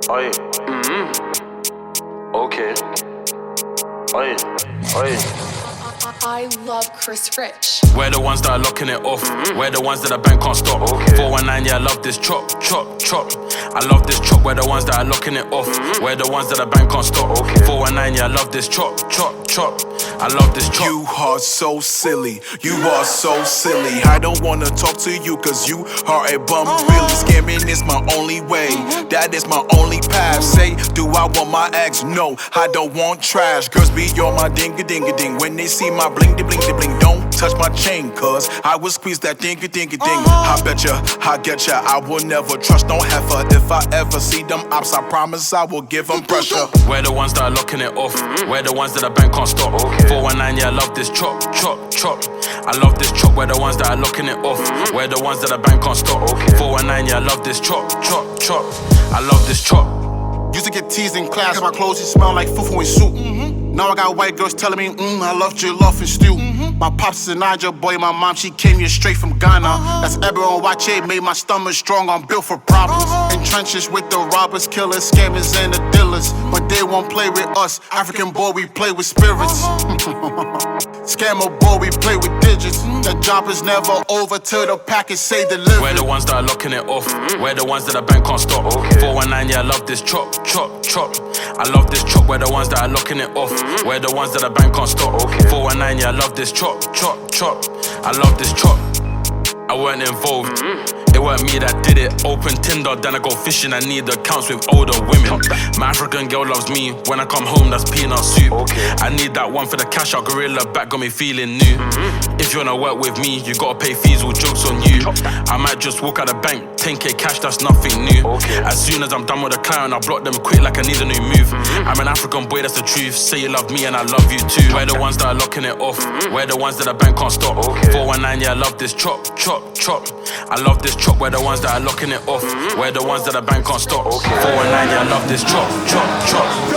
Oi. Okay. Oi. Oi. I love Chris Rich. We're the ones that are locking it off. We're the ones that the bank can't stop. Okay. 419, yeah, I love this chop, chop, chop. I love this chop. We're the ones that are locking it off. We're the ones that the bank can't stop. Okay. 419, yeah, I love this chop, chop, chop. I love this chop. You are so silly, you are so silly. I don't wanna talk to you cause you are a bum. Really, scamming is my only way. That is my only path. Say, do I want my ex? No, I don't want trash. Girls be on my ding-a-ding-a-ding. When they see my bling-de-bling-de-bling, don't touch my chain cause I will squeeze that ding-a-ding-a-ding. I bet ya, I get ya, I will never trust no heifer. If I ever see them ops, I promise I will give them pressure. We're the ones that are locking it off. We're the ones that the bank can't stop. Okay. 419, yeah, I love this chop, chop, chop. I love this chop. We're the ones that are locking it off. We're the ones that the bank can't stop. Okay. 419, yeah, I love this chop, chop, chop. I love this chop. Used to get teased in class cause my clothes smell like fufu and soup. Now I got white girls telling me, I love jollof and stew. My pops is a Niger boy, my mom, she came here straight from Ghana. That's Ebro and Wache, made my stomach strong, I'm built for problems. In trenches with the robbers, killers, scammers, and the dealers. But they won't play with us, African boy, we play with spirits. Scammer boy, we play with digits. The job is never over till the package say deliver. We're the ones that are locking it off. We're the ones that the bank can't stop. Okay. 419, yeah, I love this chop, chop, chop. I love this chop. We're the ones that are locking it off. We're the ones that the bank can't stop. Okay. 419, yeah, I love this chop, chop, chop. I love this chop. I weren't involved. It weren't me that did it. Open Tinder, then I go fishing. I need accounts with older women. My African girl loves me. When I come home, that's peanut soup. Okay. I need that one for the cash out. Gorilla back got me feeling new. If you wanna work with me, you gotta pay fees. All jokes on you. I might just walk out the bank, 10k cash, that's nothing new. Okay. As soon as I'm done with the client, I block them quick like I need a new move. I'm an African boy, that's the truth. Say you love me and I love you too. We're the ones that are locking it off. We're the ones that the bank can't stop. Okay. 419, yeah, I love this chop, chop, chop. I love this chop. We're the ones that are locking it off. We're the ones that the bank can't stop. Okay. 419, yeah, I love this chop, chop, chop.